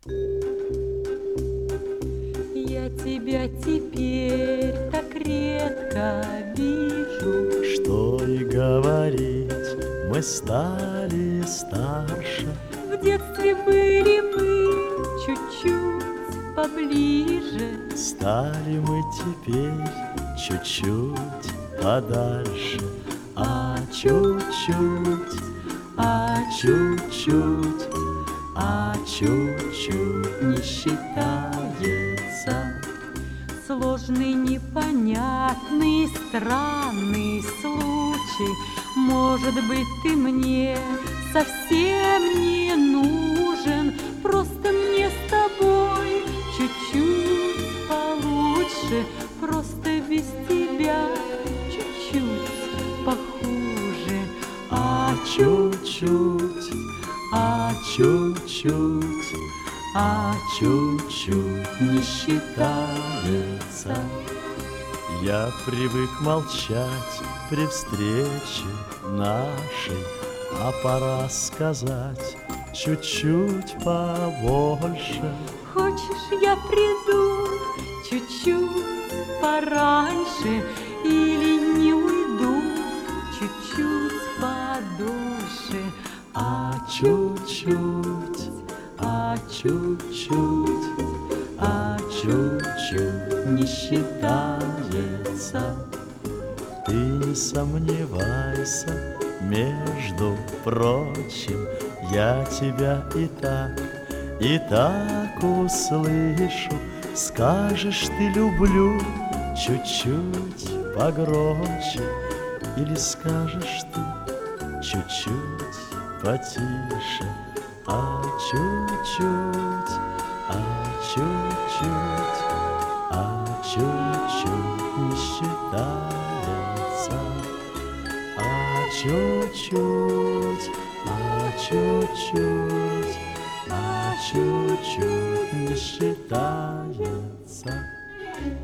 Я тебя теперь так редко вижу, Что и говорить, мы стали старше. в детстве были мы чуть-чуть поближе. Стали мы теперь чуть-чуть подальше, а чуть-чуть, а чуть-чуть, а чуть-чуть не считается. Сложный, непонятный, странный случай. Может быть, ты мне совсем не нужен, просто мне с тобой чуть-чуть получше, просто без тебя чуть-чуть похуже. А чуть-чуть, а чуть-чуть, а чуть-чуть не считается. Я привык молчать при встрече нашей, а пора сказать чуть-чуть побольше. Хочешь, я приду чуть-чуть пораньше или не уйду чуть-чуть подольше? А чуть-чуть, а чуть-чуть, а чуть-чуть не считается. Ты не сомневайся, между прочим, я тебя и так услышу. Скажешь ты люблю чуть-чуть погромче, или скажешь ты чуть-чуть потише. А чуть-чуть, а чуть-чуть, а чуть-чуть не считается. А чуть-чуть, а чуть-чуть, а чуть-чуть не считается.